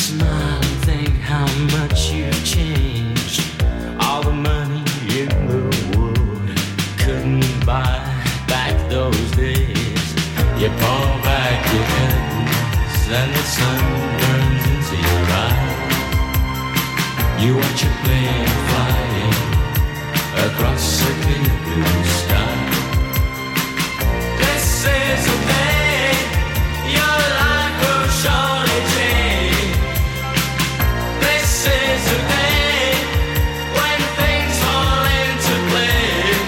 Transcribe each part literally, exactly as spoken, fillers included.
smile and think how much you've changed. All the money in the world couldn't buy back those days. You pull back your curtains and the sun burns into your eyes. You watch a plane flying across a clear blue sky. This is the day your life will surely change. This is the day when things fall into place.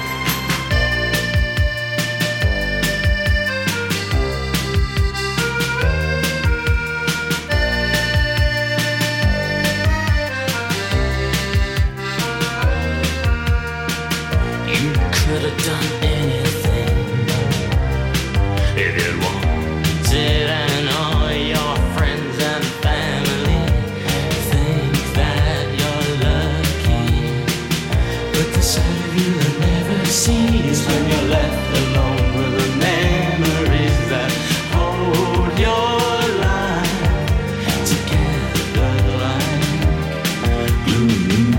You could have done anything if you wanted, and all your friends and family think that you're lucky. But the side of you that never sees when you're left alone with the memories that hold your life together like glue.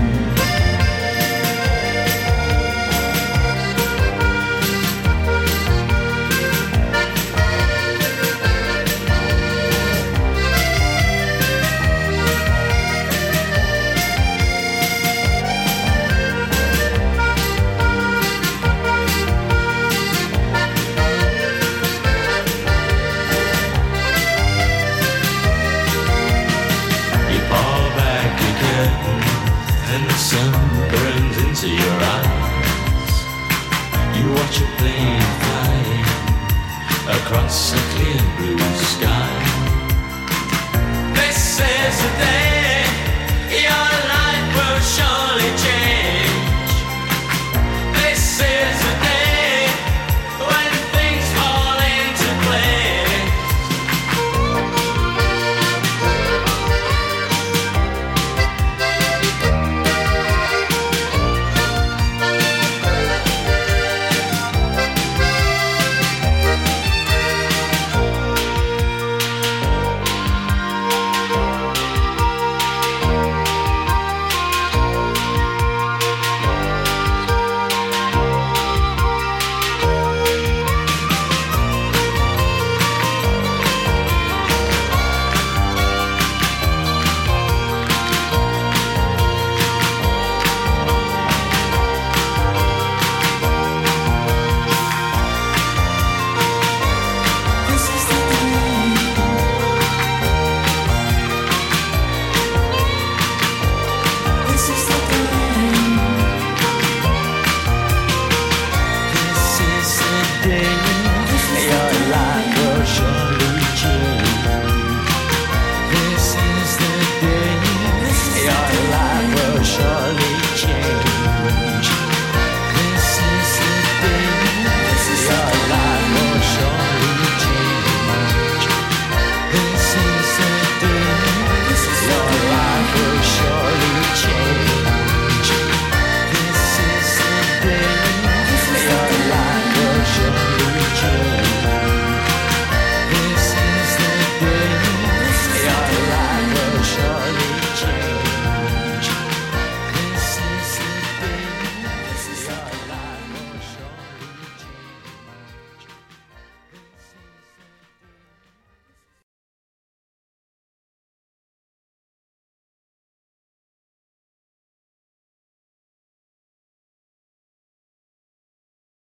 You pull back your curtain and the sun burns into your eyes. You watch a plane flying across a clear blue sky. This is the day